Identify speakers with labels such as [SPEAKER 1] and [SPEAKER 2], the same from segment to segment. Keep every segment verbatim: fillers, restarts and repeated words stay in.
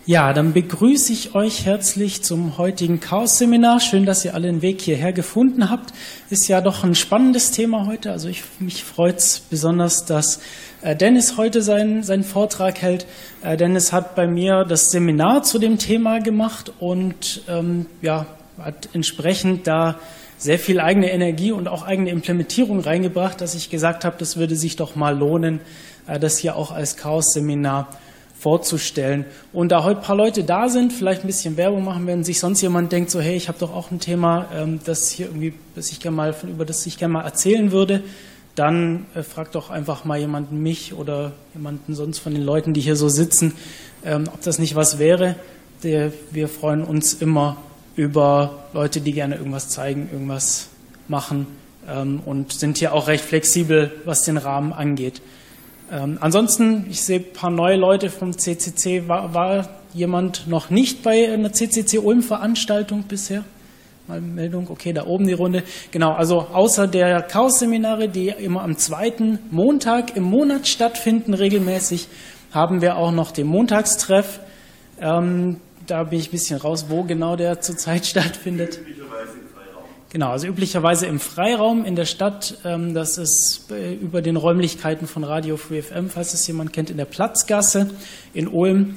[SPEAKER 1] Ja, dann begrüße ich euch herzlich zum heutigen Chaos-Seminar. Schön, dass ihr alle den Weg hierher gefunden habt. Ist ja doch ein spannendes Thema heute. Also ich, mich freut es besonders, dass äh, Dennis heute seinen, seinen Vortrag hält. Äh, Dennis hat bei mir das Seminar zu dem Thema gemacht und ähm, ja, hat entsprechend da sehr viel eigene Energie und auch eigene Implementierung reingebracht, dass ich gesagt habe, das würde sich doch mal lohnen, äh, das hier auch als Chaos-Seminar vorzustellen. Und da heute ein paar Leute da sind, vielleicht ein bisschen Werbung machen, wenn sich sonst jemand denkt, so hey, ich habe doch auch ein Thema, ähm, das hier irgendwie, das ich gerne mal von über das ich gerne mal erzählen würde, dann äh, fragt doch einfach mal jemanden mich oder jemanden sonst von den Leuten, die hier so sitzen, ähm, ob das nicht was wäre. Der, wir freuen uns immer über Leute, die gerne irgendwas zeigen, irgendwas machen ähm, und sind hier auch recht flexibel, was den Rahmen angeht. Ähm, ansonsten, ich sehe ein paar neue Leute vom C C C. War, war jemand noch nicht bei einer C C C Ulm Veranstaltung bisher? Mal Meldung, okay, da oben die Runde. Genau, also außer der Chaos-Seminare, die immer am zweiten Montag im Monat stattfinden, regelmäßig, haben wir auch noch den Montagstreff. Ähm, da bin ich ein bisschen raus, wo genau der zurzeit stattfindet. Genau, also üblicherweise im Freiraum in der Stadt, ähm, das ist äh, über den Räumlichkeiten von Radio Free F M, falls es jemand kennt, in der Platzgasse in Ulm.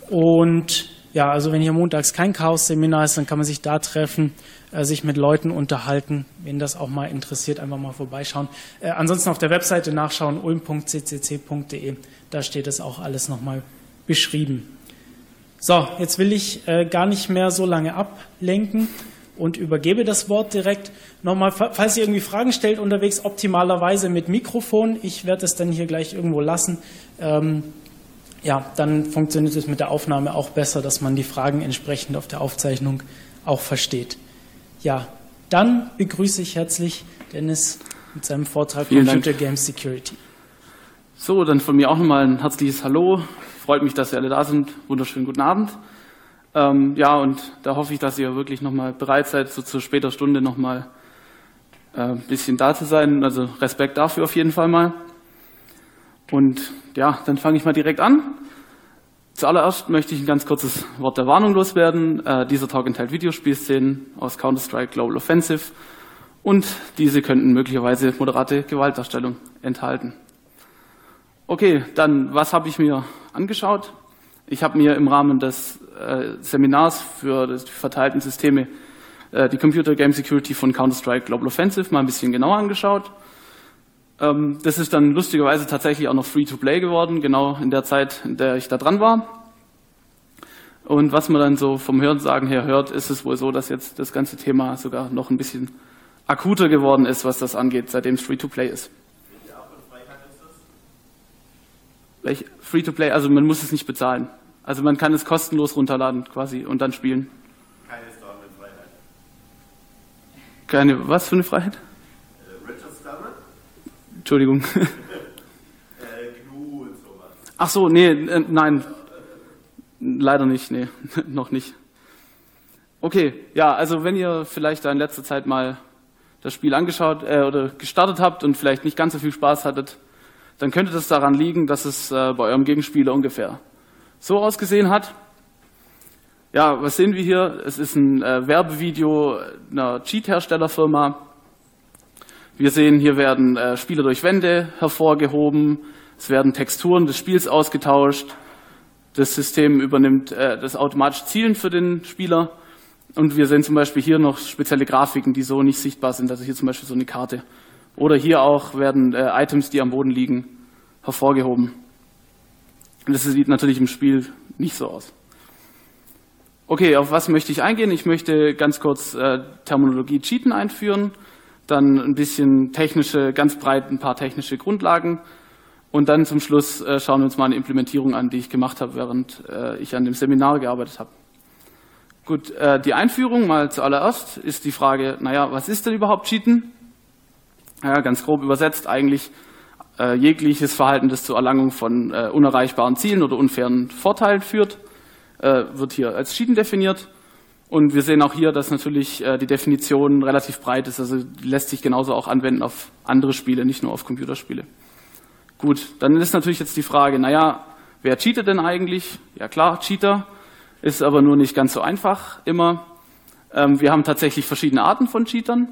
[SPEAKER 1] Und ja, also wenn hier montags kein Chaos-Seminar ist, dann kann man sich da treffen, äh, sich mit Leuten unterhalten. Wen das auch mal interessiert, einfach mal vorbeischauen. Äh, ansonsten auf der Webseite nachschauen, ulm punkt c c c punkt d e, da steht das auch alles nochmal beschrieben. So, jetzt will ich äh, gar nicht mehr so lange ablenken und übergebe das Wort direkt. Nochmal, falls ihr irgendwie Fragen stellt unterwegs, optimalerweise mit Mikrofon. Ich werde es dann hier gleich irgendwo lassen. Ähm, ja, dann funktioniert es mit der Aufnahme auch besser, dass man die Fragen entsprechend auf der Aufzeichnung auch versteht. Ja, dann begrüße ich herzlich Dennis mit seinem Vortrag
[SPEAKER 2] Vielen
[SPEAKER 1] Computer
[SPEAKER 2] Dank.
[SPEAKER 1] Game Security.
[SPEAKER 2] So, dann von mir auch nochmal ein herzliches Hallo. Freut mich, dass ihr alle da sind. Wunderschönen guten Abend. Ähm, ja, und da hoffe ich, dass ihr wirklich nochmal bereit seid, so zu später Stunde nochmal äh, ein bisschen da zu sein. Also Respekt dafür auf jeden Fall mal. Und ja, dann fange ich mal direkt an. Zuallererst möchte ich ein ganz kurzes Wort der Warnung loswerden. Äh, dieser Talk enthält Videospielszenen aus Counter-Strike Global Offensive und diese könnten möglicherweise moderate Gewaltdarstellung enthalten. Okay, dann was habe ich mir angeschaut? Ich habe mir im Rahmen des äh, Seminars für die verteilten Systeme äh, die Computer Game Security von Counter-Strike Global Offensive mal ein bisschen genauer angeschaut. Ähm, das ist dann lustigerweise tatsächlich auch noch Free-to-Play geworden, genau in der Zeit, in der ich da dran war. Und was man dann so vom Hörensagen her hört, ist es wohl so, dass jetzt das ganze Thema sogar noch ein bisschen akuter geworden ist, was das angeht, seitdem es Free-to-Play ist. Welche Art von Freiheit ist das? Welche? Free-to-Play, also man muss es nicht bezahlen. Also man kann es kostenlos runterladen quasi und dann spielen.
[SPEAKER 3] Keine Star mit Freiheit.
[SPEAKER 2] Keine, was für eine Freiheit?
[SPEAKER 3] Äh, Richard Stallman?
[SPEAKER 2] Entschuldigung.
[SPEAKER 3] äh, G N U und sowas.
[SPEAKER 2] Ach so, nee, äh, nein. Leider nicht, nee, noch nicht. Okay, ja, also wenn ihr vielleicht da in letzter Zeit mal das Spiel angeschaut äh, oder gestartet habt und vielleicht nicht ganz so viel Spaß hattet, dann könnte das daran liegen, dass es äh, bei eurem Gegenspieler ungefähr so ausgesehen hat. Ja, was sehen wir hier? Es ist ein äh, Werbevideo einer Cheat-Herstellerfirma. Wir sehen, hier werden äh, Spieler durch Wände hervorgehoben, es werden Texturen des Spiels ausgetauscht, das System übernimmt äh, das automatische Zielen für den Spieler und wir sehen zum Beispiel hier noch spezielle Grafiken, die so nicht sichtbar sind, also hier zum Beispiel so eine Karte. Oder hier auch werden äh, Items, die am Boden liegen, hervorgehoben. Und das sieht natürlich im Spiel nicht so aus. Okay, auf was möchte ich eingehen? Ich möchte ganz kurz äh, Terminologie Cheaten einführen, dann ein bisschen technische, ganz breit ein paar technische Grundlagen und dann zum Schluss äh, schauen wir uns mal eine Implementierung an, die ich gemacht habe, während äh, ich an dem Seminar gearbeitet habe. Gut, äh, die Einführung mal zuallererst ist die Frage, naja, was ist denn überhaupt Cheaten? Ja, ganz grob übersetzt eigentlich äh, jegliches Verhalten, das zur Erlangung von äh, unerreichbaren Zielen oder unfairen Vorteilen führt, äh, wird hier als Cheaten definiert. Und wir sehen auch hier, dass natürlich äh, die Definition relativ breit ist, also die lässt sich genauso auch anwenden auf andere Spiele, nicht nur auf Computerspiele. Gut, dann ist natürlich jetzt die Frage, naja, wer cheatet denn eigentlich? Ja klar, Cheater. ist aber nur nicht ganz so einfach immer. Ähm, wir haben tatsächlich verschiedene Arten von Cheatern.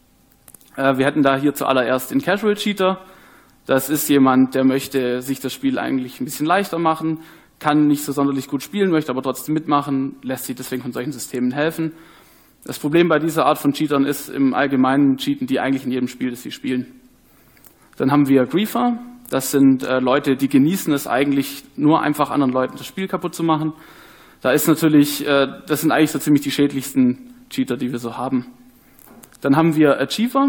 [SPEAKER 2] Äh, wir hätten da hier zuallererst den Casual Cheater. Das ist jemand, der möchte sich das Spiel eigentlich ein bisschen leichter machen, kann nicht so sonderlich gut spielen, möchte aber trotzdem mitmachen, lässt sich deswegen von solchen Systemen helfen. Das Problem bei dieser Art von Cheatern ist im Allgemeinen cheaten die eigentlich in jedem Spiel, das sie spielen. Dann haben wir Griefer. Das sind äh, Leute, die genießen es eigentlich nur einfach anderen Leuten das Spiel kaputt zu machen. Da ist natürlich, äh, das sind eigentlich so ziemlich die schädlichsten Cheater, die wir so haben. Dann haben wir Achiever.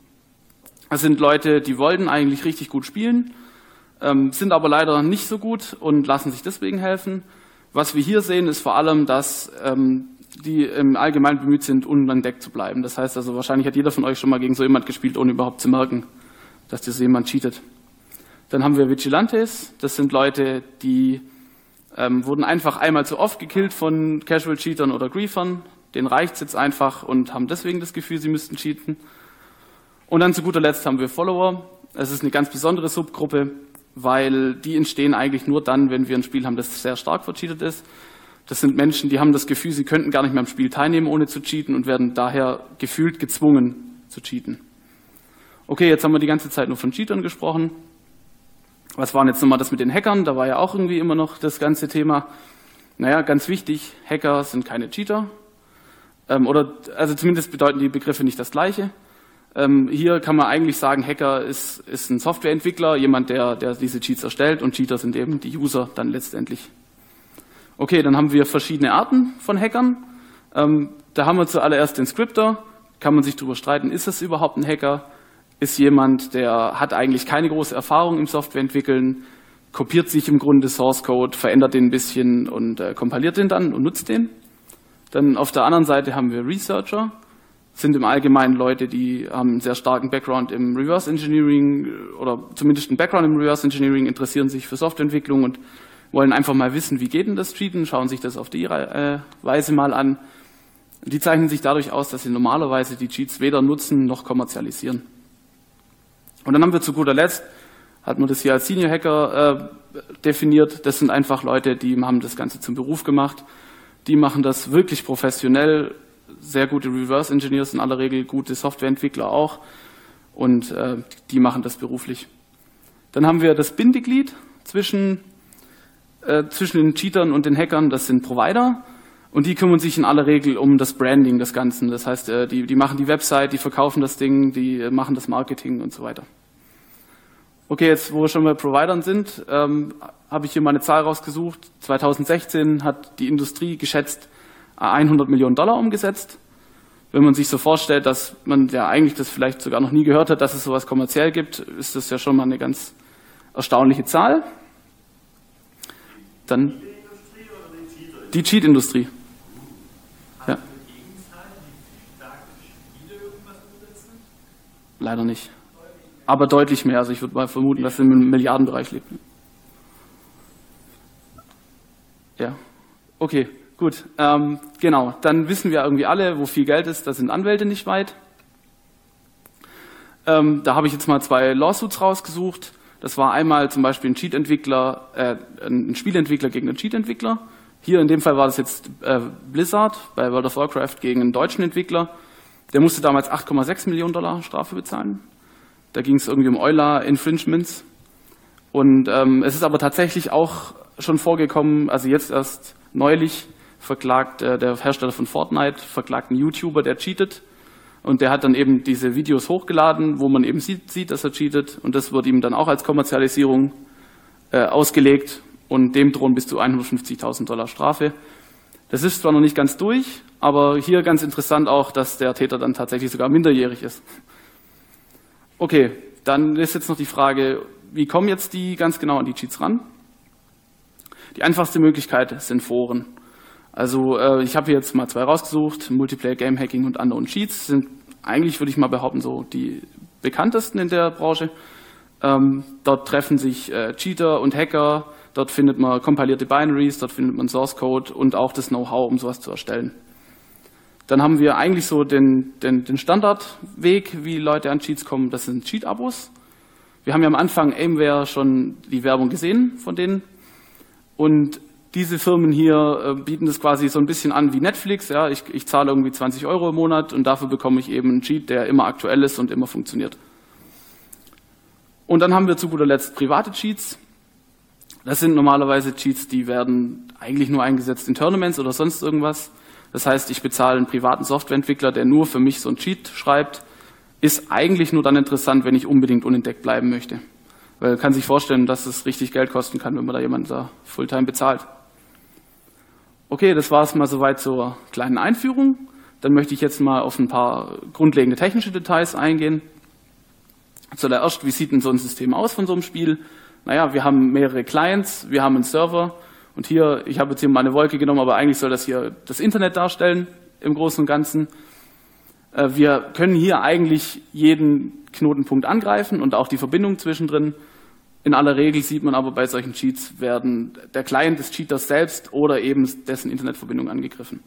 [SPEAKER 2] Das sind Leute, die wollten eigentlich richtig gut spielen, ähm, sind aber leider nicht so gut und lassen sich deswegen helfen. Was wir hier sehen, ist vor allem, dass ähm, die im Allgemeinen bemüht sind, unentdeckt zu bleiben. Das heißt also, wahrscheinlich hat jeder von euch schon mal gegen so jemand gespielt, ohne überhaupt zu merken, dass das jemand cheatet. Dann haben wir Vigilantes. Das sind Leute, die ähm, wurden einfach einmal zu oft gekillt von Casual Cheatern oder Griefern. Denen reicht es jetzt einfach und haben deswegen das Gefühl, sie müssten cheaten. Und dann zu guter Letzt haben wir Follower. Es ist eine ganz besondere Subgruppe, weil die entstehen eigentlich nur dann, wenn wir ein Spiel haben, das sehr stark vercheatet ist. Das sind Menschen, die haben das Gefühl, sie könnten gar nicht mehr am Spiel teilnehmen, ohne zu cheaten und werden daher gefühlt gezwungen zu cheaten. Okay, jetzt haben wir die ganze Zeit nur von Cheatern gesprochen. Was war jetzt nochmal das mit den Hackern? Da war ja auch irgendwie immer noch das ganze Thema. Naja, ganz wichtig, Hacker sind keine Cheater. Ähm, oder, also zumindest bedeuten die Begriffe nicht das Gleiche. Ähm, hier kann man eigentlich sagen, Hacker ist, ist ein Softwareentwickler, jemand, der, der diese Cheats erstellt, und Cheater sind eben die User dann letztendlich. Okay, dann haben wir verschiedene Arten von Hackern. Ähm, da haben wir zuallererst den Scripter. Kann man sich darüber streiten, ist es überhaupt ein Hacker? Ist jemand, der hat eigentlich keine große Erfahrung im Softwareentwickeln, kopiert sich im Grunde Source Code, verändert den ein bisschen und äh, kompiliert den dann und nutzt den. Dann auf der anderen Seite haben wir Researcher. Sind im Allgemeinen Leute, die haben einen sehr starken Background im Reverse Engineering oder zumindest einen Background im Reverse Engineering, interessieren sich für Softwareentwicklung und wollen einfach mal wissen, wie geht denn das Cheaten, schauen sich das auf die äh, Weise mal an. Die zeichnen sich dadurch aus, dass sie normalerweise die Cheats weder nutzen noch kommerzialisieren. Und dann haben wir zu guter Letzt, hat man das hier als Senior Hacker äh, definiert, das sind einfach Leute, die haben das Ganze zum Beruf gemacht, die machen das wirklich professionell, sehr gute Reverse Engineers in aller Regel, gute Softwareentwickler auch, und äh, die machen das beruflich. Dann haben wir das Bindeglied zwischen, äh, zwischen den Cheatern und den Hackern, das sind Provider, und die kümmern sich in aller Regel um das Branding des Ganzen. Das heißt, äh, die, die machen die Website, die verkaufen das Ding, die äh, machen das Marketing und so weiter. Okay, jetzt wo wir schon bei Providern sind, ähm, habe ich hier mal eine Zahl rausgesucht. zweitausendsechzehn hat die Industrie geschätzt hundert Millionen Dollar umgesetzt. Wenn man sich so vorstellt, dass man ja eigentlich das vielleicht sogar noch nie gehört hat, dass es sowas kommerziell gibt, ist das ja schon mal eine ganz erstaunliche Zahl. Dann die Cheat-Industrie. Ja. Leider nicht. Aber deutlich mehr. Also ich würde mal vermuten, dass es im Milliardenbereich liegt. Ja. Okay. Gut, ähm, genau, dann wissen wir irgendwie alle, wo viel Geld ist, da sind Anwälte nicht weit. Ähm, da habe ich jetzt mal zwei Lawsuits rausgesucht. Das war einmal zum Beispiel ein Cheat-Entwickler, äh, ein Spielentwickler gegen einen Cheat-Entwickler. Hier in dem Fall war das jetzt äh, Blizzard bei World of Warcraft gegen einen deutschen Entwickler. Der musste damals acht Komma sechs Millionen Dollar Strafe bezahlen. Da ging es irgendwie um Euler-Infringements. Und ähm, es ist aber tatsächlich auch schon vorgekommen, also jetzt erst neulich, verklagt äh, der Hersteller von Fortnite, verklagt einen YouTuber, der cheatet, und der hat dann eben diese Videos hochgeladen, wo man eben sieht, sieht, dass er cheatet, und das wird ihm dann auch als Kommerzialisierung äh, ausgelegt, und dem drohen bis zu hundertfünfzigtausend Dollar Strafe. Das ist zwar noch nicht ganz durch, aber hier ganz interessant auch, dass der Täter dann tatsächlich sogar minderjährig ist. Okay, dann ist jetzt noch die Frage, wie kommen jetzt die ganz genau an die Cheats ran? Die einfachste Möglichkeit sind Foren. Also äh, ich habe hier jetzt mal zwei rausgesucht, Multiplayer Game Hacking und Unknown Cheats sind eigentlich, würde ich mal behaupten, so die bekanntesten in der Branche. Ähm, dort treffen sich äh, Cheater und Hacker, dort findet man kompilierte Binaries, dort findet man Source Code und auch das Know-how, um sowas zu erstellen. Dann haben wir eigentlich so den, den, den Standardweg, wie Leute an Cheats kommen, das sind Cheat-Abos. Wir haben ja am Anfang Aimware schon die Werbung gesehen von denen. Und Diese Firmen hier äh, bieten das quasi so ein bisschen an wie Netflix. Ja, ich, ich zahle irgendwie zwanzig Euro im Monat und dafür bekomme ich eben einen Cheat, der immer aktuell ist und immer funktioniert. Und dann haben wir zu guter Letzt private Cheats. Das sind normalerweise Cheats, die werden eigentlich nur eingesetzt in Tournaments oder sonst irgendwas. Das heißt, ich bezahle einen privaten Softwareentwickler, der nur für mich so einen Cheat schreibt. Ist eigentlich nur dann interessant, wenn ich unbedingt unentdeckt bleiben möchte. Weil man kann sich vorstellen, dass es richtig Geld kosten kann, wenn man da jemanden da Fulltime bezahlt. Okay, das war es mal soweit zur kleinen Einführung. Dann möchte ich jetzt mal auf ein paar grundlegende technische Details eingehen. Zuerst, wie sieht denn so ein System aus von so einem Spiel? Naja, wir haben mehrere Clients, wir haben einen Server und hier, ich habe jetzt hier mal eine Wolke genommen, aber eigentlich soll das hier das Internet darstellen im Großen und Ganzen. Wir können hier eigentlich jeden Knotenpunkt angreifen und auch die Verbindung zwischendrin. In aller Regel sieht man aber bei solchen Cheats werden der Client des Cheaters selbst oder eben dessen Internetverbindung angegriffen.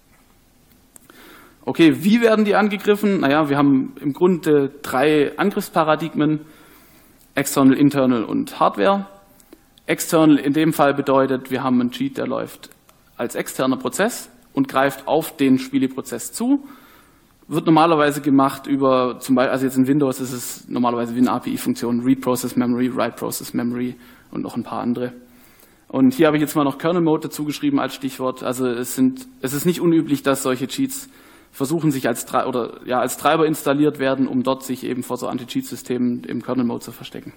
[SPEAKER 2] Okay, wie werden die angegriffen? Naja, wir haben im Grunde drei Angriffsparadigmen, External, Internal und Hardware. External in dem Fall bedeutet, wir haben einen Cheat, der läuft als externer Prozess und greift auf den Spieleprozess zu. Wird normalerweise gemacht über, zum Beispiel, also jetzt in Windows ist es normalerweise wie eine A P I-Funktion, Read Process Memory, Write Process Memory und noch ein paar andere. Und hier habe ich jetzt mal noch Kernel Mode dazu geschrieben als Stichwort. Also es sind, es ist nicht unüblich, dass solche Cheats versuchen, sich als, oder, ja, als Treiber installiert werden, um dort sich eben vor so Anti-Cheat-Systemen im Kernel Mode zu verstecken.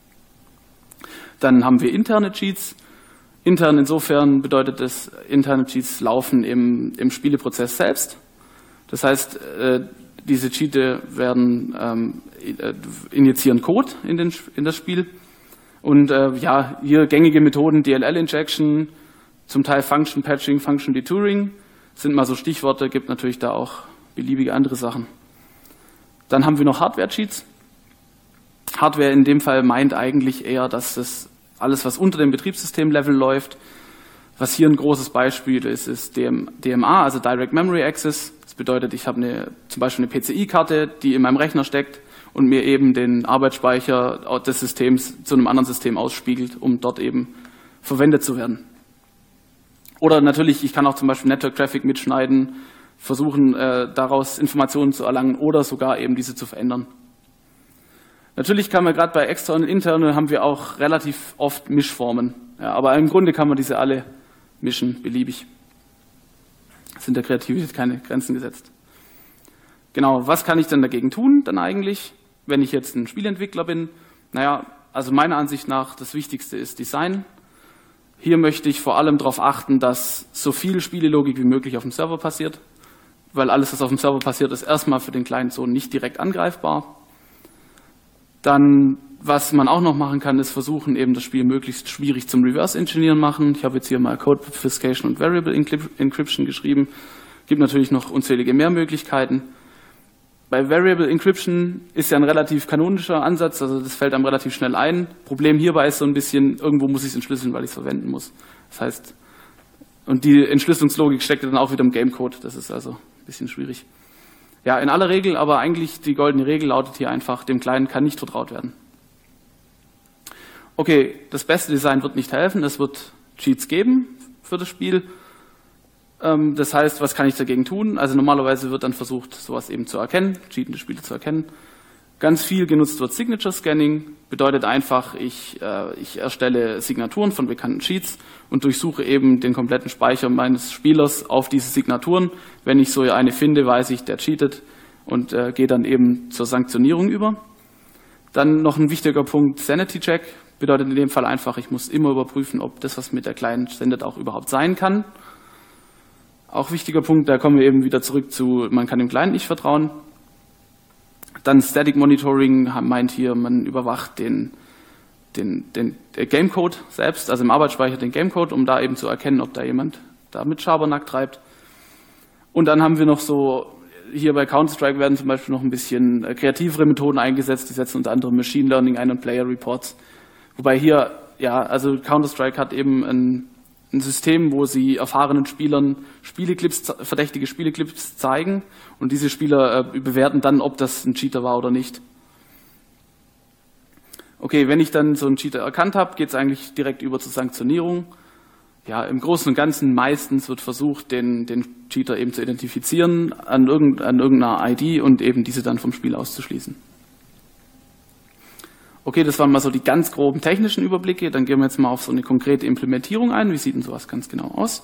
[SPEAKER 2] Dann haben wir interne Cheats. Intern insofern bedeutet es, interne Cheats laufen im, im Spieleprozess selbst. Das heißt, äh, diese Cheats werden ähm, injizieren Code in, den, in das Spiel. Und äh, ja, hier gängige Methoden, D L L-Injection, zum Teil Function Patching, Function Detouring, sind mal so Stichworte, gibt natürlich da auch beliebige andere Sachen. Dann haben wir noch Hardware-Cheats. Hardware in dem Fall meint eigentlich eher, dass das alles, was unter dem Betriebssystem-Level läuft, was hier ein großes Beispiel ist, ist D M A, also Direct Memory Access. Das bedeutet, ich habe eine, zum Beispiel eine P C I-Karte, die in meinem Rechner steckt und mir eben den Arbeitsspeicher des Systems zu einem anderen System ausspiegelt, um dort eben verwendet zu werden. Oder natürlich, ich kann auch zum Beispiel Network Traffic mitschneiden, versuchen äh, daraus Informationen zu erlangen oder sogar eben diese zu verändern. Natürlich kann man gerade bei External und Internal haben wir auch relativ oft Mischformen. Ja, aber im Grunde kann man diese alle mischen, beliebig. Es sind der Kreativität keine Grenzen gesetzt. Genau, was kann ich denn dagegen tun dann eigentlich, wenn ich jetzt ein Spieleentwickler bin? Naja, also meiner Ansicht nach das Wichtigste ist Design. Hier möchte ich vor allem darauf achten, dass so viel Spielelogik wie möglich auf dem Server passiert, weil alles, was auf dem Server passiert, ist erstmal für den Client so nicht direkt angreifbar. Dann, was man auch noch machen kann, ist versuchen, eben das Spiel möglichst schwierig zum Reverse-Engineeren machen. Ich habe jetzt hier mal Code Obfuscation und Variable Encryption geschrieben. Gibt natürlich noch unzählige mehr Möglichkeiten. Bei Variable Encryption ist ja ein relativ kanonischer Ansatz, also das fällt einem relativ schnell ein. Problem hierbei ist so ein bisschen, irgendwo muss ich es entschlüsseln, weil ich es verwenden muss. Das heißt, und die Entschlüsselungslogik steckt dann auch wieder im Gamecode. Das ist also ein bisschen schwierig. Ja, in aller Regel, aber eigentlich die goldene Regel lautet hier einfach, dem Client kann nicht vertraut werden. Okay, das beste Design wird nicht helfen, es wird Cheats geben für das Spiel. Ähm, das heißt, was kann ich dagegen tun? Also normalerweise wird dann versucht, sowas eben zu erkennen, cheatende Spiele zu erkennen. Ganz viel genutzt wird Signature Scanning, bedeutet einfach, ich, äh, ich erstelle Signaturen von bekannten Cheats und durchsuche eben den kompletten Speicher meines Spielers auf diese Signaturen. Wenn ich so eine finde, weiß ich, der cheatet und äh, gehe dann eben zur Sanktionierung über. Dann noch ein wichtiger Punkt, Sanity Check, bedeutet in dem Fall einfach, ich muss immer überprüfen, ob das, was mit der Client sendet, auch überhaupt sein kann. Auch wichtiger Punkt, da kommen wir eben wieder zurück zu, man kann dem Client nicht vertrauen. Dann Static Monitoring meint hier, man überwacht den, den, den Gamecode selbst, also im Arbeitsspeicher den Gamecode, um da eben zu erkennen, ob da jemand da mit Schabernack treibt. Und dann haben wir noch so, hier bei Counter-Strike werden zum Beispiel noch ein bisschen kreativere Methoden eingesetzt, die setzen unter anderem Machine Learning ein und Player Reports. Wobei hier, ja, also Counter-Strike hat eben ein, ein System, wo sie erfahrenen Spielern Spieleclips, verdächtige Spieleclips zeigen und diese Spieler äh, bewerten dann, ob das ein Cheater war oder nicht. Okay, wenn ich dann so einen Cheater erkannt habe, geht es eigentlich direkt über zur Sanktionierung. ja, im Großen und Ganzen meistens wird versucht, den, den Cheater eben zu identifizieren an, irgend, an irgendeiner I D und eben diese dann vom Spiel auszuschließen. Okay, das waren mal so die ganz groben technischen Überblicke. Dann gehen wir jetzt mal auf so eine konkrete Implementierung ein. Wie sieht denn sowas ganz genau aus?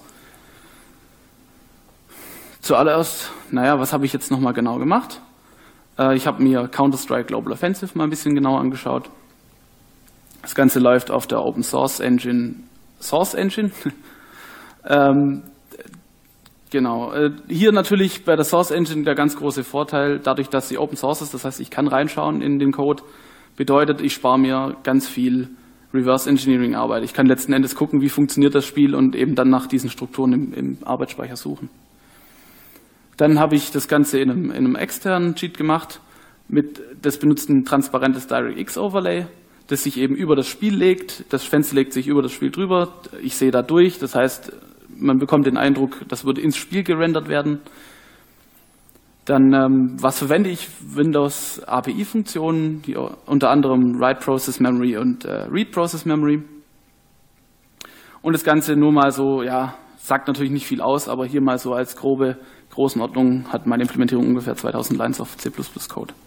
[SPEAKER 2] Zuallererst, naja, was habe ich jetzt nochmal genau gemacht? Äh, ich habe mir Counter-Strike Global Offensive mal ein bisschen genauer angeschaut. Das Ganze läuft auf der Open Source Engine, Source Engine. ähm, genau. Äh, hier natürlich bei der Source Engine der ganz große Vorteil, dadurch, dass sie Open Source ist, das heißt, ich kann reinschauen in den Code, bedeutet, ich spare mir ganz viel Reverse Engineering Arbeit. Ich kann letzten Endes gucken, wie funktioniert das Spiel und eben dann nach diesen Strukturen im, im Arbeitsspeicher suchen. Dann habe ich das Ganze in einem, in einem externen Cheat gemacht. Mit, das benutzt ein transparentes DirectX Overlay, das sich eben über das Spiel legt. Das Fenster legt sich über das Spiel drüber. Ich sehe da durch. Das heißt, man bekommt den Eindruck, das würde ins Spiel gerendert werden. Dann, ähm, was verwende ich? Windows A P I-Funktionen, die unter anderem Write Process Memory und äh, Read Process Memory. Und das Ganze nur mal so, ja, sagt natürlich nicht viel aus, aber hier mal so als grobe Größenordnung hat meine Implementierung ungefähr zweitausend Lines of C plus plus Code.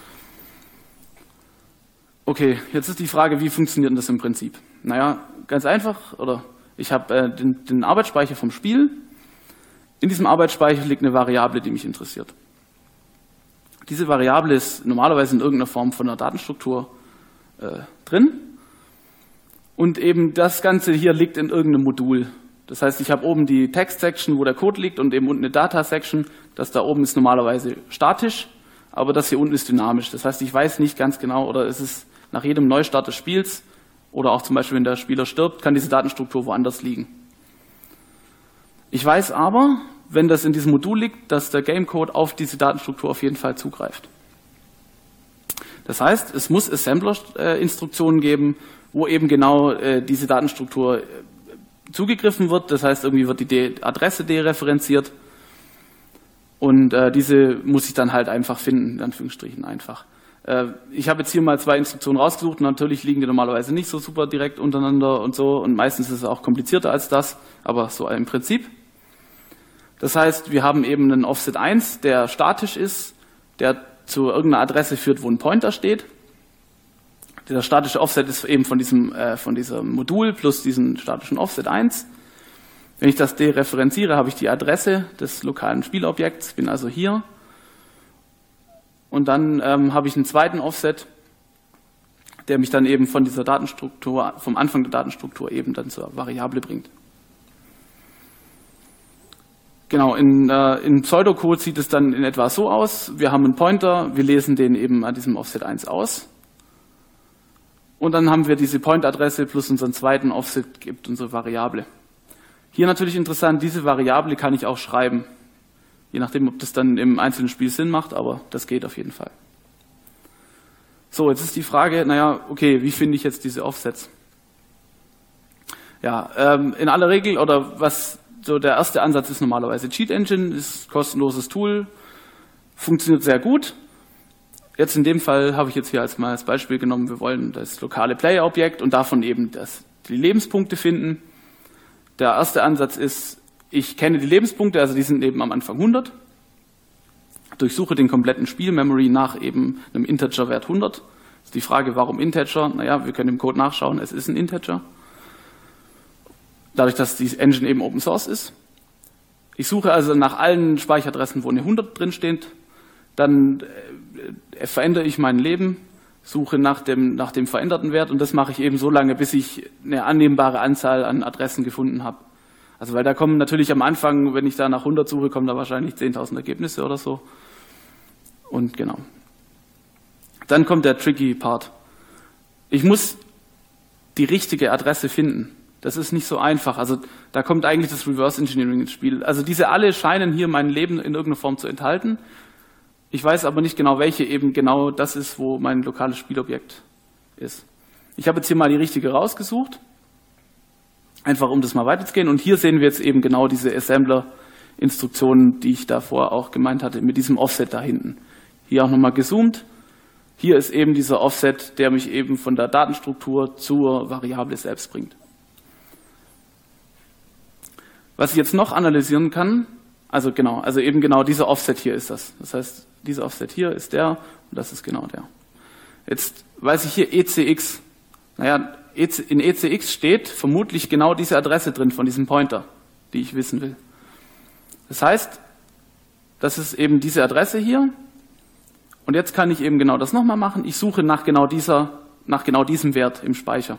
[SPEAKER 2] Okay, jetzt ist die Frage, wie funktioniert das im Prinzip? Naja, ganz einfach, oder ich habe äh, den, den Arbeitsspeicher vom Spiel. In diesem Arbeitsspeicher liegt eine Variable, die mich interessiert. Diese Variable ist normalerweise in irgendeiner Form von einer Datenstruktur äh, drin. Und eben das Ganze hier liegt in irgendeinem Modul. Das heißt, ich habe oben die Text-Section, wo der Code liegt, und eben unten eine Data-Section. Das da oben ist normalerweise statisch, aber das hier unten ist dynamisch. Das heißt, ich weiß nicht ganz genau, oder es ist nach jedem Neustart des Spiels, oder auch zum Beispiel, wenn der Spieler stirbt, kann diese Datenstruktur woanders liegen. Ich weiß aber, wenn das in diesem Modul liegt, dass der Gamecode auf diese Datenstruktur auf jeden Fall zugreift. Das heißt, es muss Assembler-Instruktionen geben, wo eben genau äh, diese Datenstruktur äh, zugegriffen wird. Das heißt, irgendwie wird die De- Adresse dereferenziert und äh, diese muss ich dann halt einfach finden, in Anführungsstrichen einfach. Äh, ich habe jetzt hier mal zwei Instruktionen rausgesucht und natürlich liegen die normalerweise nicht so super direkt untereinander und so, und meistens ist es auch komplizierter als das, aber so im Prinzip. Das heißt, wir haben eben einen Offset eins, der statisch ist, der zu irgendeiner Adresse führt, wo ein Pointer steht. Der statische Offset ist eben von diesem, äh, von diesem Modul plus diesen statischen Offset eins. Wenn ich das dereferenziere, habe ich die Adresse des lokalen Spielobjekts, bin also hier. Und dann ähm, habe ich einen zweiten Offset, der mich dann eben von dieser Datenstruktur, vom Anfang der Datenstruktur eben dann zur Variable bringt. Genau, in, äh, in Pseudocode sieht es dann in etwa so aus. Wir haben einen Pointer, wir lesen den eben an diesem Offset eins aus. Und dann haben wir diese Point-Adresse plus unseren zweiten Offset, gibt unsere Variable. Hier natürlich interessant, diese Variable kann ich auch schreiben. Je nachdem, ob das dann im einzelnen Spiel Sinn macht, aber das geht auf jeden Fall. So, jetzt ist die Frage, naja, okay, wie finde ich jetzt diese Offsets? Ja, ähm, in aller Regel, oder was so der erste Ansatz ist normalerweise Cheat Engine, ist ein kostenloses Tool, funktioniert sehr gut. Jetzt in dem Fall habe ich jetzt hier als mal als Beispiel genommen, wir wollen das lokale Player-Objekt und davon eben das, die Lebenspunkte finden. Der erste Ansatz ist, ich kenne die Lebenspunkte, also die sind eben am Anfang hundert. Durchsuche den kompletten Spiel-Memory nach eben einem Integer-Wert hundert. Das ist die Frage, warum Integer? Naja, wir können im Code nachschauen, es ist ein Integer. Dadurch, dass die Engine eben Open Source ist. Ich suche also nach allen Speicheradressen, wo eine hundert drin steht. Dann äh, verändere ich mein Leben, suche nach dem, nach dem veränderten Wert, und das mache ich eben so lange, bis ich eine annehmbare Anzahl an Adressen gefunden habe. Also weil da kommen natürlich am Anfang, wenn ich da nach hundert suche, kommen da wahrscheinlich zehntausend Ergebnisse oder so. Und genau. Dann kommt der tricky Part. Ich muss die richtige Adresse finden. Das ist nicht so einfach. Also da kommt eigentlich das Reverse Engineering ins Spiel. Also diese alle scheinen hier mein Leben in irgendeiner Form zu enthalten. Ich weiß aber nicht genau, welche eben genau das ist, wo mein lokales Spielobjekt ist. Ich habe jetzt hier mal die richtige rausgesucht, einfach um das mal weiterzugehen. Und hier sehen wir jetzt eben genau diese Assembler-Instruktionen, die ich davor auch gemeint hatte, mit diesem Offset da hinten. Hier auch nochmal gezoomt. Hier ist eben dieser Offset, der mich eben von der Datenstruktur zur Variable selbst bringt. Was ich jetzt noch analysieren kann, also genau, also eben genau dieser Offset hier ist das. Das heißt, dieser Offset hier ist der und das ist genau der. Jetzt weiß ich hier E C X. Naja, in E C X steht vermutlich genau diese Adresse drin von diesem Pointer, die ich wissen will. Das heißt, das ist eben diese Adresse hier. Und jetzt kann ich eben genau das nochmal machen. Ich suche nach genau dieser, nach genau diesem Wert im Speicher.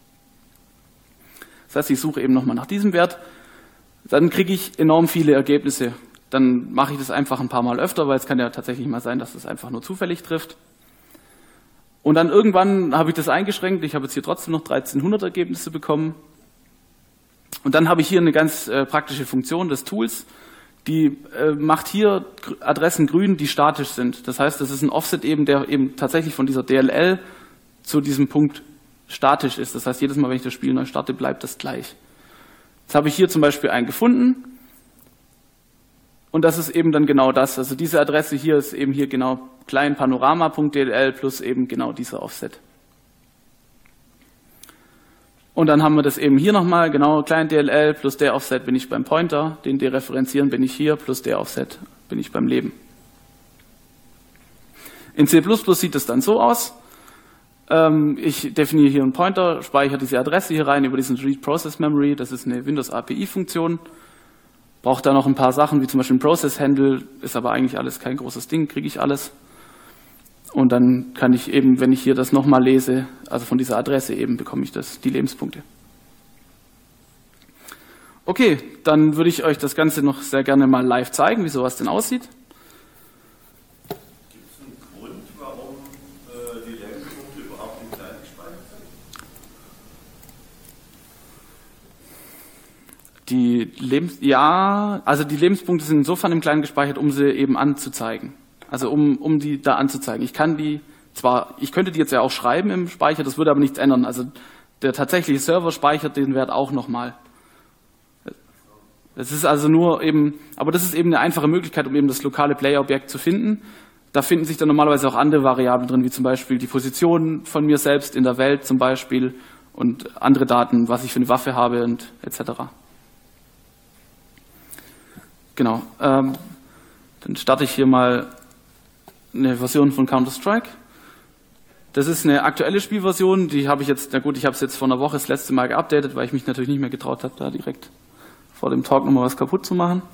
[SPEAKER 2] Das heißt, ich suche eben nochmal nach diesem Wert. Dann kriege ich enorm viele Ergebnisse. Dann mache ich das einfach ein paar Mal öfter, weil es kann ja tatsächlich mal sein, dass es einfach nur zufällig trifft. Und dann irgendwann habe ich das eingeschränkt. Ich habe jetzt hier trotzdem noch dreizehnhundert Ergebnisse bekommen. Und dann habe ich hier eine ganz äh, praktische Funktion des Tools. Die äh, macht hier Adressen grün, die statisch sind. Das heißt, das ist ein Offset eben, der eben tatsächlich von dieser D L L zu diesem Punkt statisch ist. Das heißt, jedes Mal, wenn ich das Spiel neu starte, bleibt das gleich. Jetzt habe ich hier zum Beispiel einen gefunden. Und das ist eben dann genau das. Also diese Adresse hier ist eben hier genau klein panorama.dll plus eben genau dieser Offset. Und dann haben wir das eben hier nochmal, genau klein D L L plus der Offset bin ich beim Pointer, den dereferenzieren bin ich hier, plus der Offset bin ich beim Leben. In C plus plus sieht es dann so aus. Ähm, ich definiere hier einen Pointer, speichere diese Adresse hier rein über diesen Read Process Memory, das ist eine Windows A P I-Funktion. Braucht da noch ein paar Sachen, wie zum Beispiel ein Process Handle, ist aber eigentlich alles kein großes Ding, kriege ich alles. Und dann kann ich eben, wenn ich hier das nochmal lese, also von dieser Adresse eben, bekomme ich das, die Lebenspunkte. Okay, dann würde ich euch das Ganze noch sehr gerne mal live zeigen, wie sowas denn aussieht.
[SPEAKER 3] Gibt es einen Grund, warum äh, die Lebenspunkte überhaupt nicht klein gespeichert sind?
[SPEAKER 2] Die Lebens ja, also die Lebenspunkte sind insofern im Kleinen gespeichert, um sie eben anzuzeigen. Also um, um die da anzuzeigen. Ich kann die zwar, ich könnte die jetzt ja auch schreiben im Speicher, das würde aber nichts ändern. Also der tatsächliche Server speichert den Wert auch nochmal. Das ist also nur eben, aber das ist eben eine einfache Möglichkeit, um eben das lokale Play-Objekt zu finden. Da finden sich dann normalerweise auch andere Variablen drin, wie zum Beispiel die Position von mir selbst in der Welt zum Beispiel und andere Daten, was ich für eine Waffe habe und et cetera. Genau. Ähm, dann starte ich hier mal eine Version von Counter-Strike. Das ist eine aktuelle Spielversion, die habe ich jetzt, na gut, ich habe es jetzt vor einer Woche das letzte Mal geupdatet, weil ich mich natürlich nicht mehr getraut habe, da direkt vor dem Talk nochmal was kaputt zu machen.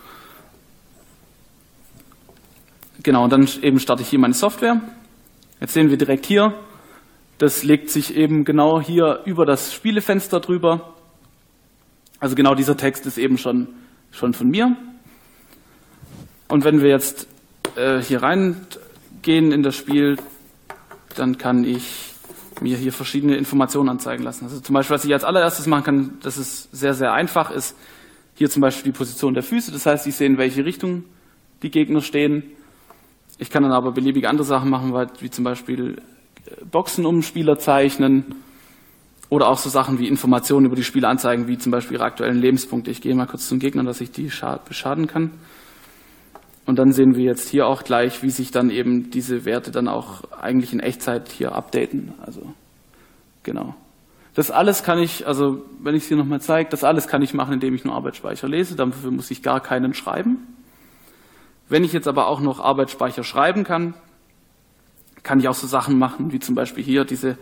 [SPEAKER 2] Genau, und dann eben starte ich hier meine Software. Jetzt sehen wir direkt hier, das legt sich eben genau hier über das Spielefenster drüber. Also genau dieser Text ist eben schon, schon von mir. Und wenn wir jetzt äh, hier reingehen in das Spiel, dann kann ich mir hier verschiedene Informationen anzeigen lassen. Also zum Beispiel, was ich als allererstes machen kann, das ist sehr, sehr einfach, ist hier zum Beispiel die Position der Füße. Das heißt, ich sehe, in welche Richtung die Gegner stehen. Ich kann dann aber beliebige andere Sachen machen, wie zum Beispiel Boxen um Spieler zeichnen oder auch so Sachen wie Informationen über die Spieler anzeigen, wie zum Beispiel ihre aktuellen Lebenspunkte. Ich gehe mal kurz zum Gegner, dass ich die beschaden kann. Und dann sehen wir jetzt hier auch gleich, wie sich dann eben diese Werte dann auch eigentlich in Echtzeit hier updaten. Also genau. Das alles kann ich, also wenn ich es hier nochmal zeige, das alles kann ich machen, indem ich nur Arbeitsspeicher lese. Dafür muss ich gar keinen schreiben. Wenn ich jetzt aber auch noch Arbeitsspeicher schreiben kann, kann ich auch so Sachen machen, wie zum Beispiel hier diese,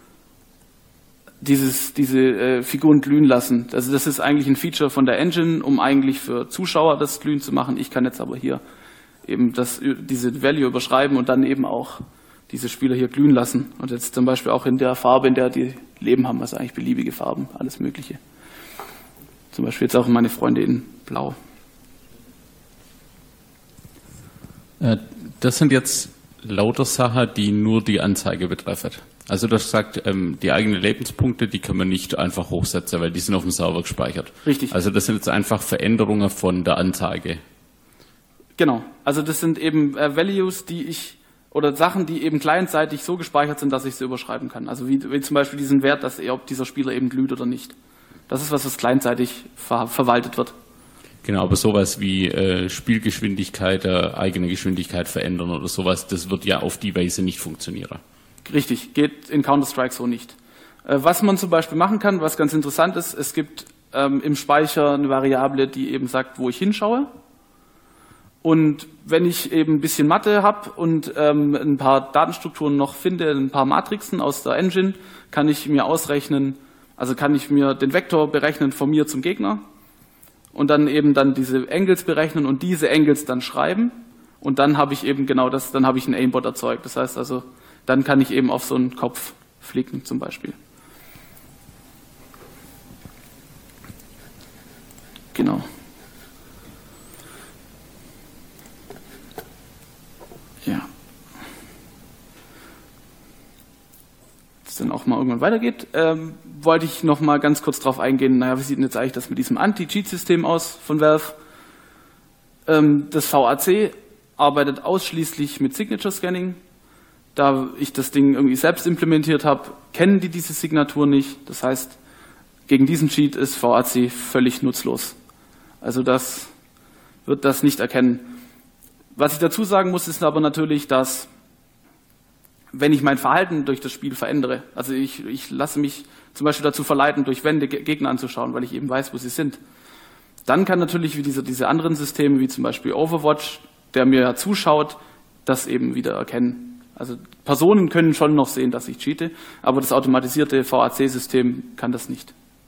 [SPEAKER 2] dieses, diese äh, Figuren glühen lassen. Also das ist eigentlich ein Feature von der Engine, um eigentlich für Zuschauer das Glühen zu machen. Ich kann jetzt aber hier eben das, diese Value überschreiben und dann eben auch diese Spieler hier glühen lassen. Und jetzt zum Beispiel auch in der Farbe, in der die leben haben, also eigentlich beliebige Farben, alles Mögliche. Zum Beispiel jetzt auch meine Freunde in Blau.
[SPEAKER 4] Das sind jetzt lauter Sachen, die nur die Anzeige betreffen. Also du hast gesagt, ähm, die eigenen Lebenspunkte, die können wir nicht einfach hochsetzen, weil die sind auf dem Server gespeichert.
[SPEAKER 2] Richtig.
[SPEAKER 4] Also das sind jetzt einfach Veränderungen von der Anzeige.
[SPEAKER 2] Genau. Also das sind eben äh, Values, die ich, oder Sachen, die eben clientseitig so gespeichert sind, dass ich sie überschreiben kann. Also wie, wie zum Beispiel diesen Wert, dass er, ob dieser Spieler eben glüht oder nicht. Das ist was, was clientseitig ver verwaltet wird.
[SPEAKER 4] Genau, aber sowas wie äh, Spielgeschwindigkeit, äh, eigene Geschwindigkeit verändern oder sowas, das wird ja auf die Weise nicht funktionieren.
[SPEAKER 2] Richtig, geht in Counter-Strike so nicht. Äh, was man zum Beispiel machen kann, was ganz interessant ist, es gibt ähm, im Speicher eine Variable, die eben sagt, wo ich hinschaue. Und wenn ich eben ein bisschen Mathe habe und ähm, ein paar Datenstrukturen noch finde, ein paar Matrixen aus der Engine, kann ich mir ausrechnen, also kann ich mir den Vektor berechnen von mir zum Gegner und dann eben dann diese Angles berechnen und diese Angles dann schreiben. Und dann habe ich eben genau das, dann habe ich einen Aimbot erzeugt. Das heißt also, dann kann ich eben auf so einen Kopf flicken zum Beispiel. Genau. Ja. Dass dann auch mal irgendwann weitergeht, ähm, wollte ich noch mal ganz kurz drauf eingehen, naja, wie sieht denn jetzt eigentlich das mit diesem Anti-Cheat-System aus von Valve? Ähm, das V A C arbeitet ausschließlich mit Signature Scanning. Da ich das Ding irgendwie selbst implementiert habe, kennen die diese Signatur nicht. Das heißt, gegen diesen Cheat ist V A C völlig nutzlos. Also das wird das nicht erkennen. Was ich dazu sagen muss, ist aber natürlich, dass wenn ich mein Verhalten durch das Spiel verändere, also ich, ich lasse mich zum Beispiel dazu verleiten, durch Wände Gegner anzuschauen, weil ich eben weiß, wo sie sind, dann kann natürlich wie diese, diese anderen Systeme, wie zum Beispiel Overwatch, der mir ja zuschaut, das eben wieder erkennen. Also Personen können schon noch sehen, dass ich cheate, aber das automatisierte V A C-System kann das nicht.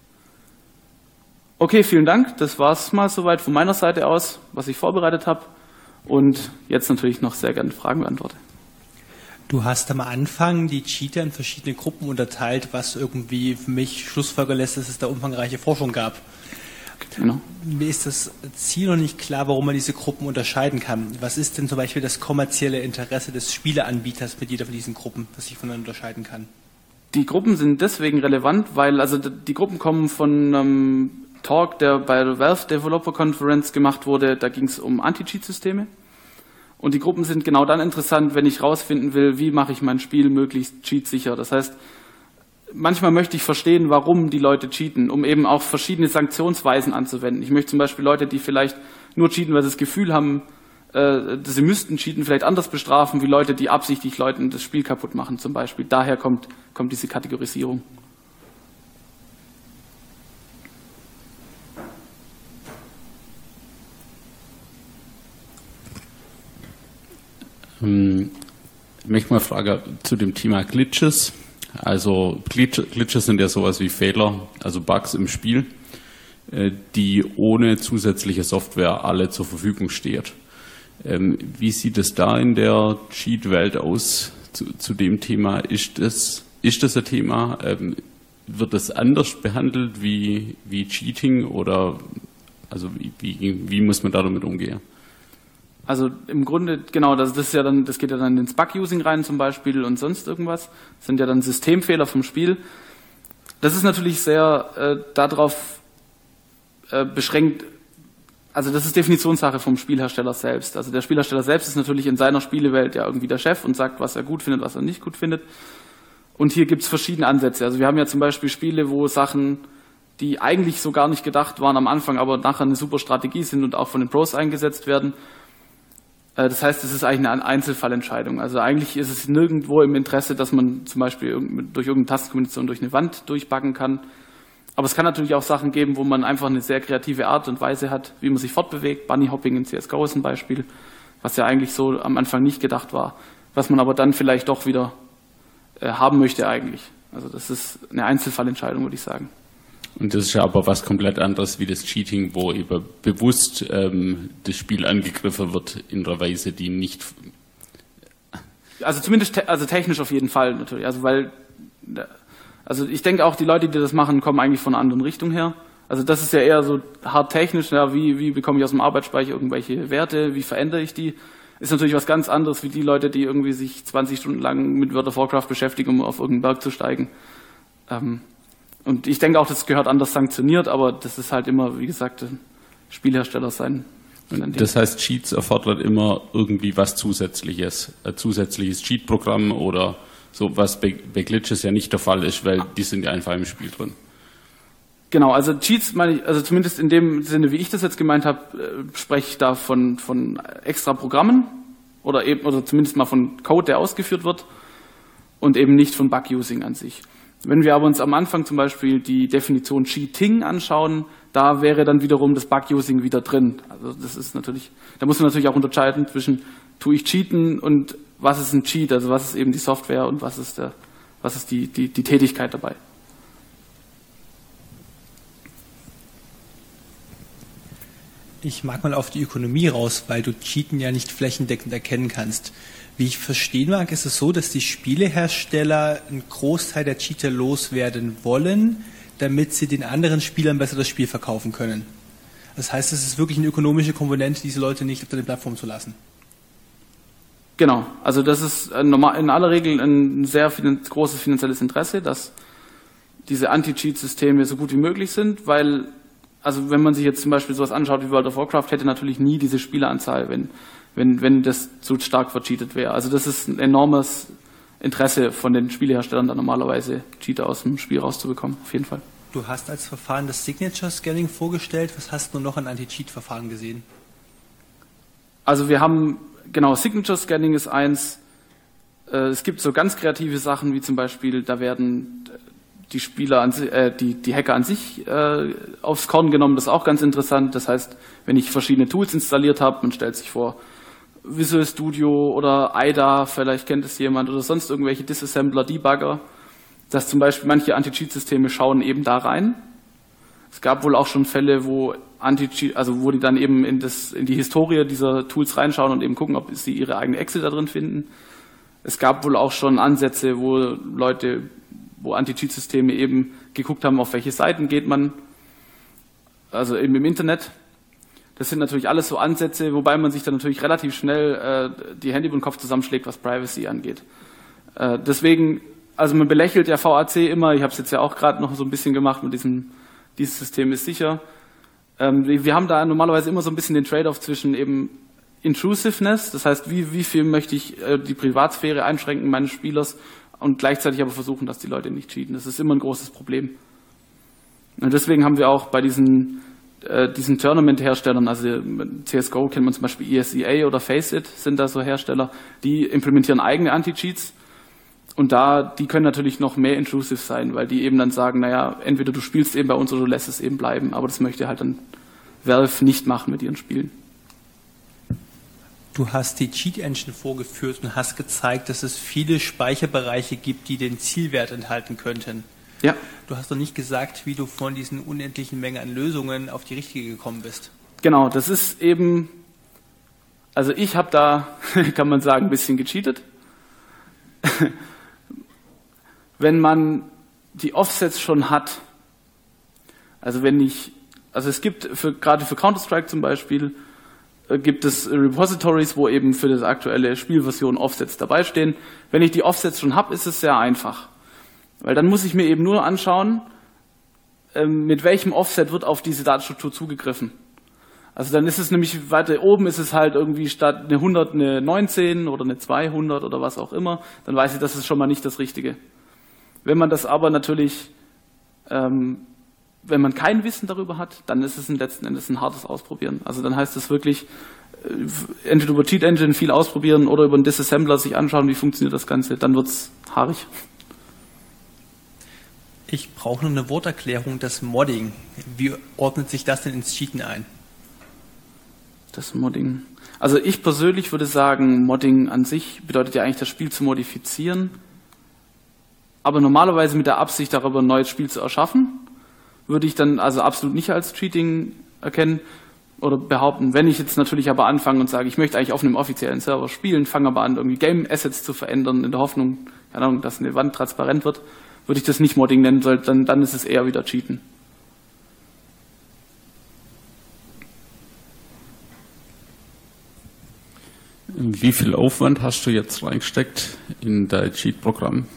[SPEAKER 2] Okay, vielen Dank. Das war es mal soweit von meiner Seite aus, was ich vorbereitet habe. Und jetzt natürlich noch sehr gerne Fragen beantworte.
[SPEAKER 5] Du hast am Anfang die Cheater in verschiedene Gruppen unterteilt, was irgendwie für mich schlussfolgern lässt, dass es da umfangreiche Forschung gab.
[SPEAKER 2] Genau.
[SPEAKER 5] Mir ist das Ziel noch nicht klar, warum man diese Gruppen unterscheiden kann. Was ist denn zum Beispiel das kommerzielle Interesse des Spieleanbieters mit jeder von diesen Gruppen, das sich voneinander unterscheiden kann?
[SPEAKER 2] Die Gruppen sind deswegen relevant, weil also die Gruppen kommen von einem Talk, der bei der Valve Developer Conference gemacht wurde. Da ging es um Anti-Cheat-Systeme. Und die Gruppen sind genau dann interessant, wenn ich rausfinden will, wie mache ich mein Spiel möglichst cheatsicher. Das heißt, manchmal möchte ich verstehen, warum die Leute cheaten, um eben auch verschiedene Sanktionsweisen anzuwenden. Ich möchte zum Beispiel Leute, die vielleicht nur cheaten, weil sie das Gefühl haben, äh, sie müssten cheaten, vielleicht anders bestrafen, wie Leute, die absichtlich Leuten das Spiel kaputt machen zum Beispiel. Daher kommt, kommt diese Kategorisierung.
[SPEAKER 4] Ähm, ich möchte mal fragen zu dem Thema Glitches. Also Glitches sind ja sowas wie Fehler, also Bugs im Spiel, die ohne zusätzliche Software alle zur Verfügung steht. Wie sieht es da in der Cheat-Welt aus zu, zu dem Thema? Ist das, ist das ein Thema? Wird das anders behandelt wie, wie Cheating oder also wie, wie, wie muss man da damit umgehen?
[SPEAKER 2] Also im Grunde, genau, das, das ist ja dann, das geht ja dann ins Bug-Using rein zum Beispiel und sonst irgendwas. Das sind ja dann Systemfehler vom Spiel. Das ist natürlich sehr äh, darauf äh, beschränkt, also das ist Definitionssache vom Spielhersteller selbst. Also der Spielhersteller selbst ist natürlich in seiner Spielewelt ja irgendwie der Chef und sagt, was er gut findet, was er nicht gut findet. Und hier gibt es verschiedene Ansätze. Also wir haben ja zum Beispiel Spiele, wo Sachen, die eigentlich so gar nicht gedacht waren am Anfang, aber nachher eine super Strategie sind und auch von den Pros eingesetzt werden. Das heißt, es ist eigentlich eine Einzelfallentscheidung. Also eigentlich ist es nirgendwo im Interesse, dass man zum Beispiel durch irgendeine Tastenkombination durch eine Wand durchbacken kann. Aber es kann natürlich auch Sachen geben, wo man einfach eine sehr kreative Art und Weise hat, wie man sich fortbewegt. Bunnyhopping in C S G O ist ein Beispiel, was ja eigentlich so am Anfang nicht gedacht war, was man aber dann vielleicht doch wieder äh, haben möchte eigentlich. Also das ist eine Einzelfallentscheidung, würde ich sagen.
[SPEAKER 4] Und das ist ja aber was komplett anderes wie das Cheating, wo eben bewusst ähm, das Spiel angegriffen wird in einer Weise, die nicht...
[SPEAKER 2] Also zumindest te also technisch auf jeden Fall natürlich. Also weil, also ich denke auch, die Leute, die das machen, kommen eigentlich von einer anderen Richtung her. Also das ist ja eher so hart technisch, ja, wie, wie bekomme ich aus dem Arbeitsspeicher irgendwelche Werte, wie verändere ich die? Ist natürlich was ganz anderes wie die Leute, die irgendwie sich zwanzig Stunden lang mit World of Warcraft beschäftigen, um auf irgendeinen Berg zu steigen. Ähm, Und ich denke auch, das gehört anders sanktioniert, aber das ist halt immer, wie gesagt, Spielhersteller sein.
[SPEAKER 4] Das heißt, Cheats erfordert immer irgendwie was Zusätzliches, ein zusätzliches Cheat-Programm oder so, was bei, bei Glitches ja nicht der Fall ist, weil die sind ja einfach im Spiel drin.
[SPEAKER 2] Genau, also Cheats meine ich, also zumindest in dem Sinne, wie ich das jetzt gemeint habe, äh, spreche ich da von, von extra Programmen oder eben, oder zumindest mal von Code, der ausgeführt wird. und eben nicht von Bug-Using an sich. Wenn wir aber uns am Anfang zum Beispiel die Definition Cheating anschauen, da wäre dann wiederum das Bug-Using wieder drin. Also das ist natürlich, da muss man natürlich auch unterscheiden zwischen tue ich cheaten und was ist ein Cheat, also was ist eben die Software und was ist der, was ist die, die, die Tätigkeit dabei.
[SPEAKER 5] Ich mag mal auf die Ökonomie raus, weil du Cheaten ja nicht flächendeckend erkennen kannst. Wie ich verstehen mag, ist es so, dass die Spielehersteller einen Großteil der Cheater loswerden wollen, damit sie den anderen Spielern besser das Spiel verkaufen können. Das heißt, es ist wirklich eine ökonomische Komponente, diese Leute nicht auf der Plattform zu lassen.
[SPEAKER 2] Genau, also das ist in aller Regel ein sehr großes finanzielles Interesse, dass diese Anti-Cheat-Systeme so gut wie möglich sind, weil, also wenn man sich jetzt zum Beispiel sowas anschaut wie World of Warcraft, hätte natürlich nie diese Spieleranzahl, wenn, wenn, wenn das zu stark vercheatet wäre. Also das ist ein enormes Interesse von den Spieleherstellern, da normalerweise Cheater aus dem Spiel rauszubekommen, auf jeden Fall.
[SPEAKER 5] Du hast als Verfahren das Signature Scanning vorgestellt. Was hast du noch an Anti-Cheat-Verfahren gesehen?
[SPEAKER 2] Also wir haben, genau, Signature Scanning ist eins. Äh, es gibt so ganz kreative Sachen, wie zum Beispiel, da werden die Spieler, an, äh, die, die Hacker an sich äh, aufs Korn genommen. Das ist auch ganz interessant. Das heißt, wenn ich verschiedene Tools installiert habe, man stellt sich vor, Visual Studio oder I D A, vielleicht kennt es jemand, oder sonst irgendwelche Disassembler, Debugger, dass zum Beispiel manche Anti-Cheat-Systeme schauen eben da rein. Es gab wohl auch schon Fälle, wo Anti-Cheat, also wo die dann eben in, das, in die Historie dieser Tools reinschauen und eben gucken, ob sie ihre eigene Excel da drin finden. Es gab wohl auch schon Ansätze, wo Leute, wo Anti-Cheat-Systeme eben geguckt haben, auf welche Seiten geht man, also eben im Internet. Das sind natürlich alles so Ansätze, wobei man sich dann natürlich relativ schnell äh, die Hände über den Kopf zusammenschlägt, was Privacy angeht. Äh, deswegen, also man belächelt ja V A C immer, ich habe es jetzt ja auch gerade noch so ein bisschen gemacht mit diesem, dieses System ist sicher. Ähm, wir, wir haben da normalerweise immer so ein bisschen den Trade-off zwischen eben Intrusiveness, das heißt, wie, wie viel möchte ich äh, die Privatsphäre einschränken meines Spielers und gleichzeitig aber versuchen, dass die Leute nicht cheaten. Das ist immer ein großes Problem. Und deswegen haben wir auch bei diesen diesen Tournament-Herstellern, also C S G O kennt man zum Beispiel E S E A oder Faceit, sind da so Hersteller, die implementieren eigene Anti-Cheats und da, die können natürlich noch mehr intrusive sein, weil die eben dann sagen, naja, entweder du spielst eben bei uns oder du lässt es eben bleiben, aber das möchte halt dann Valve nicht machen mit ihren Spielen.
[SPEAKER 5] Du hast die Cheat Engine vorgeführt und hast gezeigt, dass es viele Speicherbereiche gibt, die den Zielwert enthalten könnten.
[SPEAKER 2] Ja.
[SPEAKER 5] Du hast doch nicht gesagt, wie du von diesen unendlichen Mengen an Lösungen auf die richtige gekommen bist.
[SPEAKER 2] Genau, das ist eben, also ich habe da, kann man sagen, ein bisschen gecheatet. Wenn man die Offsets schon hat, also wenn ich, also es gibt für, gerade für Counter-Strike zum Beispiel, äh, gibt es Repositories, wo eben für das aktuelle Spielversion Offsets dabei stehen. Wenn ich die Offsets schon habe, ist es sehr einfach. Weil dann muss ich mir eben nur anschauen, ähm, mit welchem Offset wird auf diese Datenstruktur zugegriffen. Also dann ist es nämlich, weiter oben ist es halt irgendwie statt eine hundert eine neunzehn oder eine zweihundert oder was auch immer. Dann weiß ich, das ist schon mal nicht das Richtige. Wenn man das aber natürlich, ähm, wenn man kein Wissen darüber hat, dann ist es letzten Endes ein hartes Ausprobieren. Also dann heißt es wirklich, äh, entweder über Cheat Engine viel ausprobieren oder über einen Disassembler sich anschauen, wie funktioniert das Ganze. Dann wird's haarig.
[SPEAKER 5] Ich brauche noch eine Worterklärung, das Modding. Wie ordnet sich das denn ins Cheaten ein?
[SPEAKER 2] Das Modding. Also ich persönlich würde sagen, Modding an sich bedeutet ja eigentlich, das Spiel zu modifizieren. Aber normalerweise mit der Absicht, darüber ein neues Spiel zu erschaffen, würde ich dann also absolut nicht als Cheating erkennen oder behaupten. Wenn ich jetzt natürlich aber anfange und sage, ich möchte eigentlich auf einem offiziellen Server spielen, fange aber an, irgendwie Game Assets zu verändern, in der Hoffnung, keine Ahnung, dass eine Wand transparent wird, würde ich das nicht Modding nennen, dann, dann ist es eher wieder Cheaten.
[SPEAKER 4] Wie viel Aufwand hast du jetzt reingesteckt in dein Cheat-Programm?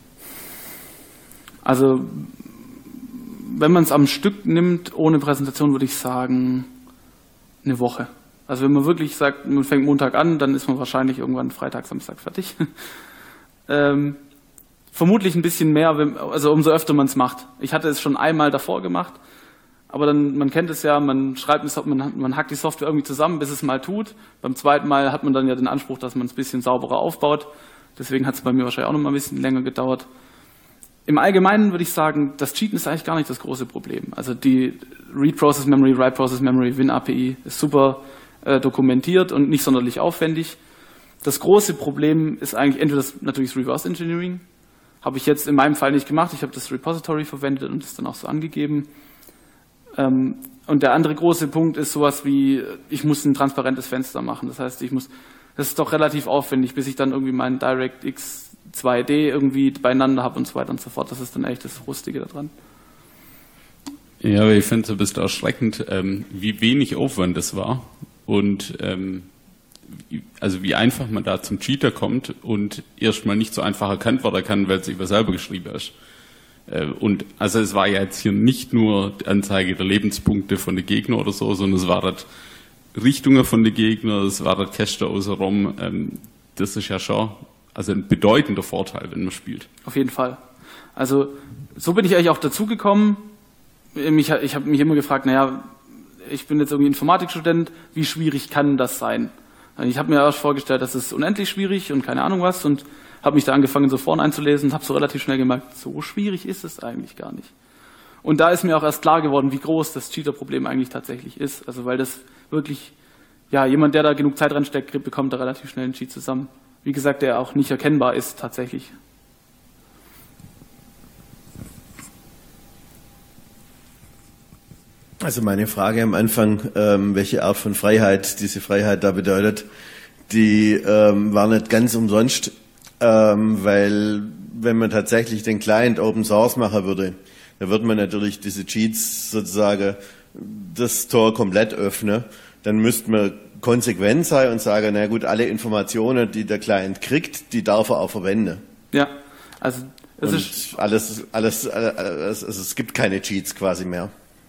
[SPEAKER 2] Also, wenn man es am Stück nimmt, ohne Präsentation, würde ich sagen, eine Woche. Also wenn man wirklich sagt, man fängt Montag an, dann ist man wahrscheinlich irgendwann Freitag, Samstag fertig. ähm, Vermutlich ein bisschen mehr, wenn, also umso öfter man es macht. Ich hatte es schon einmal davor gemacht, aber dann, man kennt es ja, man schreibt, man, man hackt die Software irgendwie zusammen, bis es mal tut. Beim zweiten Mal hat man dann ja den Anspruch, dass man es ein bisschen sauberer aufbaut. Deswegen hat es bei mir wahrscheinlich auch noch mal ein bisschen länger gedauert. Im Allgemeinen würde ich sagen, das Cheaten ist eigentlich gar nicht das große Problem. Also die Read Process Memory, Write Process Memory, Win A P I ist super äh, dokumentiert und nicht sonderlich aufwendig. Das große Problem ist eigentlich entweder das, natürlich das Reverse Engineering. Habe ich jetzt in meinem Fall nicht gemacht. Ich habe das Repository verwendet und es dann auch so angegeben. Ähm, und der andere große Punkt ist sowas wie, ich muss ein transparentes Fenster machen. Das heißt, ich muss, das ist doch relativ aufwendig, bis ich dann irgendwie meinen DirectX zwei D irgendwie beieinander habe und so weiter und so fort. Das ist dann echt das Rustige daran.
[SPEAKER 4] Ja, aber ich finde es ein bisschen erschreckend, ähm, wie wenig Aufwand das war und ähm, wie, also wie einfach man da zum Cheater kommt und erstmal nicht so einfach erkannt werden kann, weil es über selber geschrieben ist. Äh, und also es war ja jetzt hier nicht nur die Anzeige der Lebenspunkte von den Gegnern oder so, sondern es war das Richtungen von den Gegnern, es war das Cache außer Rom. Ähm, das ist ja schon also ein bedeutender Vorteil, wenn man spielt.
[SPEAKER 2] Auf jeden Fall. Also so bin ich eigentlich auch dazugekommen. Ich, ich habe mich immer gefragt, naja, ich bin jetzt irgendwie Informatikstudent, wie schwierig kann das sein? Ich habe mir erst vorgestellt, das ist unendlich schwierig und keine Ahnung was und habe mich da angefangen, so vorne einzulesen und habe so relativ schnell gemerkt, so schwierig ist es eigentlich gar nicht. Und da ist mir auch erst klar geworden, wie groß das Cheater-Problem eigentlich tatsächlich ist. Also weil das wirklich, ja, jemand, der da genug Zeit reinsteckt, bekommt da relativ schnell einen Cheat zusammen. Wie gesagt, der auch nicht erkennbar ist tatsächlich.
[SPEAKER 3] Also meine Frage am Anfang, ähm, welche Art von Freiheit diese Freiheit da bedeutet, die ähm, war nicht ganz umsonst, ähm, weil wenn man tatsächlich den Client Open Source machen würde, dann würde man natürlich diese Cheats sozusagen das Tor komplett öffnen. Dann müsste man konsequent sein und sagen, na gut, alle Informationen, die der Client kriegt, die darf er auch verwenden.
[SPEAKER 2] Ja, also es
[SPEAKER 3] und
[SPEAKER 2] ist
[SPEAKER 3] alles, alles, alles, also es gibt keine Cheats quasi mehr.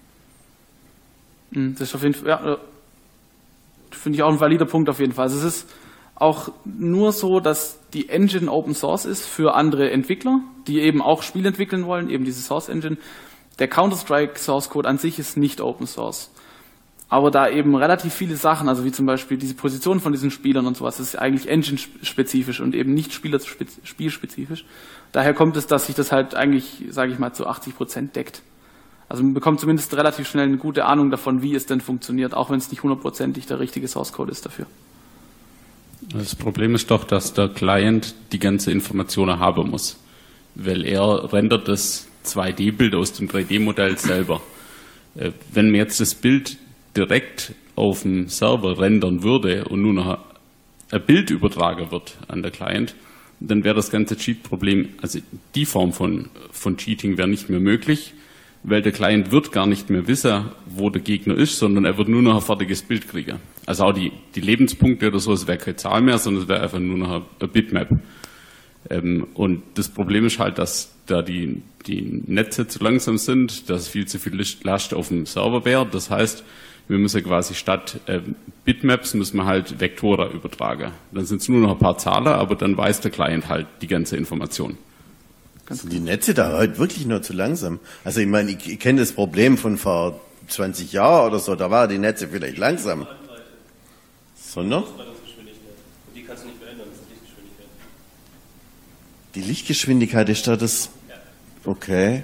[SPEAKER 2] Das ist auf jeden Fall, ja, finde ich auch ein valider Punkt auf jeden Fall. Also es ist auch nur so, dass die Engine Open Source ist für andere Entwickler, die eben auch Spiele entwickeln wollen, eben diese Source Engine. Der Counter-Strike Source Code an sich ist nicht Open Source. Aber da eben relativ viele Sachen, also wie zum Beispiel diese Position von diesen Spielern und sowas, das ist eigentlich engine-spezifisch und eben nicht spielspezifisch. Daher kommt es, dass sich das halt eigentlich, sage ich mal, zu achtzig Prozent deckt. Also man bekommt zumindest relativ schnell eine gute Ahnung davon, wie es denn funktioniert, auch wenn es nicht hundertprozentig der richtige Source Code ist dafür.
[SPEAKER 4] Das Problem ist doch, dass der Client die ganze Information haben muss, weil er rendert das zwei D Bild aus dem drei D Modell selber. Wenn man jetzt das Bild direkt auf dem Server rendern würde und nur noch ein Bild übertragen wird an der Client, dann wäre das ganze Cheat-Problem, also die Form von, von Cheating wäre nicht mehr möglich, weil der Client wird gar nicht mehr wissen, wo der Gegner ist, sondern er wird nur noch ein fertiges Bild kriegen. Also auch die, die Lebenspunkte oder so, es wäre keine Zahl mehr, sondern es wäre einfach nur noch ein Bitmap. Ähm, und das Problem ist halt, dass da die, die Netze zu langsam sind, dass viel zu viel Last auf dem Server wäre. Das heißt, wir müssen quasi statt äh, Bitmaps müssen wir halt Vektoren übertragen. Dann sind es nur noch ein paar Zahlen, aber dann weiß der Client halt die ganze Information.
[SPEAKER 3] Sind die Netze da heute wirklich nur zu langsam? Also ich meine, ich, ich kenne das Problem von vor zwanzig Jahren oder so, da waren die Netze vielleicht langsam. Sondern?
[SPEAKER 6] Die kannst du nicht verändern, das ist Lichtgeschwindigkeit.
[SPEAKER 3] Die Lichtgeschwindigkeit ist da das... Okay.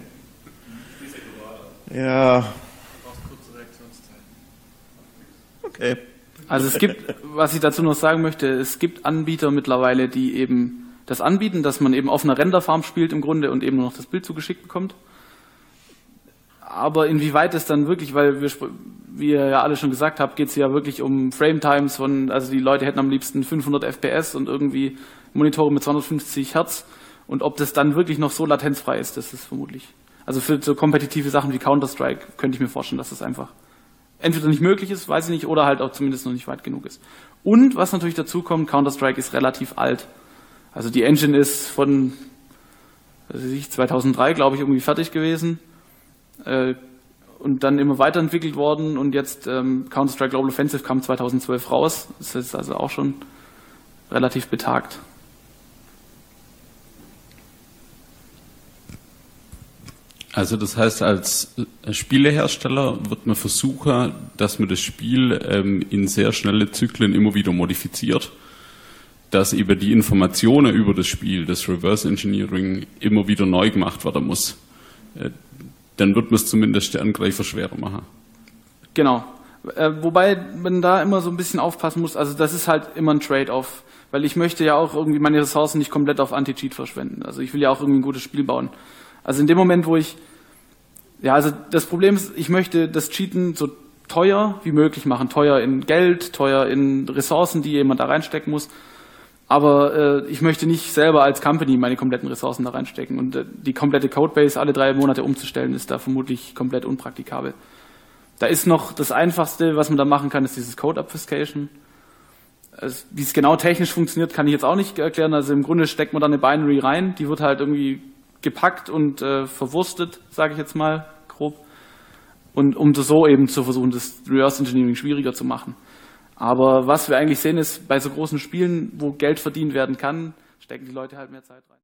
[SPEAKER 3] Ja. Okay.
[SPEAKER 2] Also es gibt, was ich dazu noch sagen möchte, es gibt Anbieter mittlerweile, die eben das anbieten, dass man eben auf einer Renderfarm spielt im Grunde und eben nur noch das Bild zugeschickt bekommt. Aber inwieweit es dann wirklich, weil wir, wie ihr ja alle schon gesagt habt, geht es ja wirklich um Frame-Times von, also die Leute hätten am liebsten fünfhundert F P S und irgendwie Monitore mit zweihundertfünfzig Hertz und ob das dann wirklich noch so latenzfrei ist, das ist vermutlich. Also für so kompetitive Sachen wie Counter-Strike könnte ich mir vorstellen, dass das einfach entweder nicht möglich ist, weiß ich nicht, oder halt auch zumindest noch nicht weit genug ist. Und was natürlich dazu kommt, Counter-Strike ist relativ alt. Also die Engine ist von also zweitausenddrei, glaube ich, irgendwie fertig gewesen äh, und dann immer weiterentwickelt worden und jetzt ähm, Counter-Strike Global Offensive kam zweitausendzwölf raus. Das ist also auch schon relativ betagt.
[SPEAKER 4] Also das heißt, als Spielehersteller wird man versuchen, dass man das Spiel ähm, in sehr schnelle Zyklen immer wieder modifiziert. dass über die Informationen über das Spiel, das Reverse Engineering, immer wieder neu gemacht werden muss. Dann wird man es zumindest der Angreifer schwerer machen.
[SPEAKER 2] Genau. Äh, wobei man da immer so ein bisschen aufpassen muss, also das ist halt immer ein Trade-off, weil ich möchte ja auch irgendwie meine Ressourcen nicht komplett auf Anti-Cheat verschwenden. Also ich will ja auch irgendwie ein gutes Spiel bauen. Also in dem Moment, wo ich, ja, also das Problem ist, ich möchte das Cheaten so teuer wie möglich machen. Teuer in Geld, teuer in Ressourcen, die jemand da reinstecken muss. Aber äh, ich möchte nicht selber als Company meine kompletten Ressourcen da reinstecken. Und äh, die komplette Codebase alle drei Monate umzustellen, ist da vermutlich komplett unpraktikabel. Da ist noch das Einfachste, was man da machen kann, ist dieses Code Obfuscation. Also, wie es genau technisch funktioniert, kann ich jetzt auch nicht erklären. Also im Grunde steckt man da eine Binary rein, die wird halt irgendwie gepackt und äh, verwurstet, sage ich jetzt mal grob. Und um so eben zu versuchen, das Reverse Engineering schwieriger zu machen. Aber was wir eigentlich sehen, ist, bei so großen Spielen, wo Geld verdient werden kann, stecken die Leute halt mehr Zeit rein.